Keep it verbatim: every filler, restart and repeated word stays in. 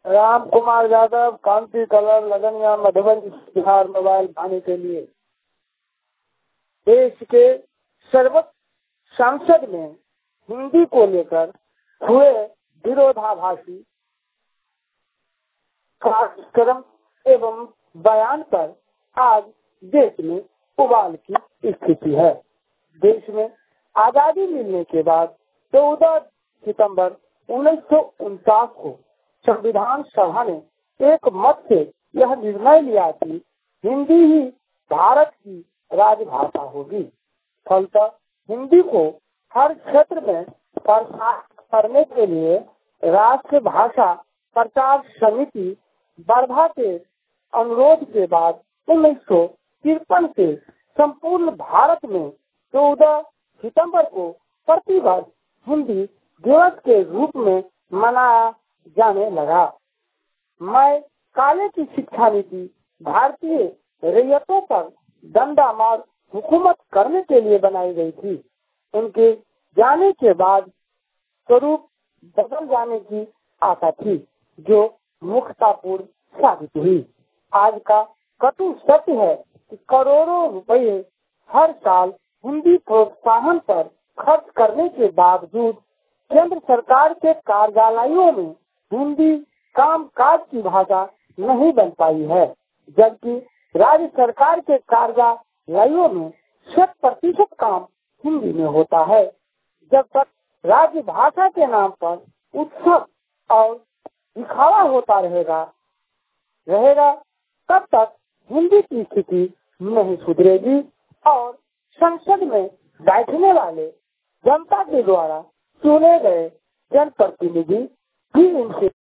Ram Kumar Yadav, Kanti Kalar, Laganiya, Madhubani, Bihar. Mobile पाने के लिए देश के सर्वोच्च संसद में हिंदी को लेकर हुए विरोधाभासी कार्यक्रम एवं बयान पर आज देश में उबाल की स्थिति है। देश में आजादी मिलने के बाद चौदह सितंबर उन्नीस सौ उनचास को संविधान सभा ने एक मत से यह निर्णय लिया कि हिंदी ही भारत की राजभाषा होगी। फलतः हिंदी को हर क्षेत्र में प्रसार करने के लिए राष्ट्रीय भाषा प्रचार समिति वर्धा के अनुरोध के बाद उन्नीस सौ तिरपन से संपूर्ण भारत में चौदह सितंबर को प्रतिवर्ष हिंदी दिवस के रूप में मनाया जाने लगा। मैं काले की शिक्षा नीति भारतीय रैयतों पर डंडा मार हुकूमत करने के लिए बनाई गई थी। उनके जाने के बाद स्वरूप बदल जाने की आशा थी, जो मूर्खतापूर्ण साबित हुई। आज का कटु सत्य है कि करोड़ों रुपए हर साल हिंदी प्रोत्साहन पर खर्च करने के बावजूद केंद्र सरकार के कार्यालयों में हिंदी काम काज की भाषा नहीं बन पाई है, जबकि राज्य सरकार के कार्यालयों में शत प्रतिशत काम हिंदी में होता है। जब तक राज्य भाषा के नाम पर उत्सव और दिखावा होता रहेगा रहेगा तब तक हिंदी की स्थिति नहीं सुधरेगी और संसद में बैठने वाले जनता के द्वारा चुने गए जनप्रतिनिधि भी इनसे